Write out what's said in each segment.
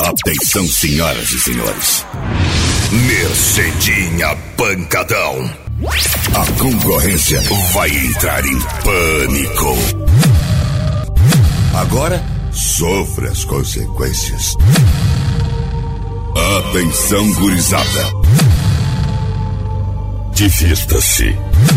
Atenção, senhoras e senhores. Mercedinha Pancadão. A concorrência vai entrar em pânico. Agora, sofra as consequências. Atenção, gurizada. Divirta-se.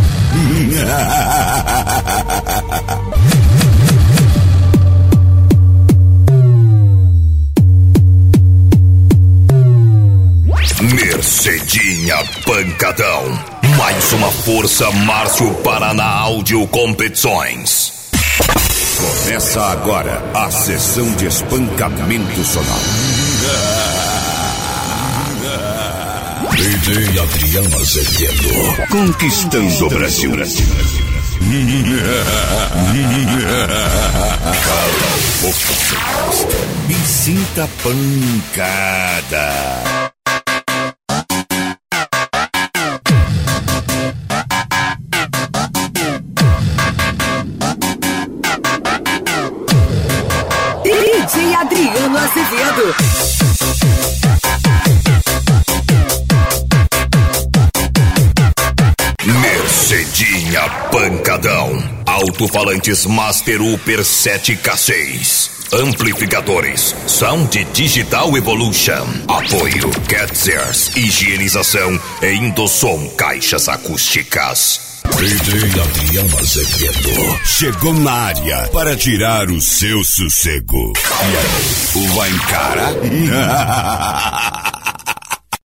Mercedinha Pancadão. Mais uma força Márcio Paraná Áudio Competições. Começa agora a sessão de espancamento sonoro. DJ Adriano Azevedo. Conquistando o Brasil. Cala a boca, e sinta a pancada. DJ Adriano Azevedo. Mercedinha Pancadão. Alto-falantes Master Upper 7K6. Amplificadores Sound Digital Evolution. Apoio Ketzers. Higienização e Indossom Caixas Acústicas. DJ Adriano Azevedo chegou na área para tirar o seu sossego. E aí, vai encarar?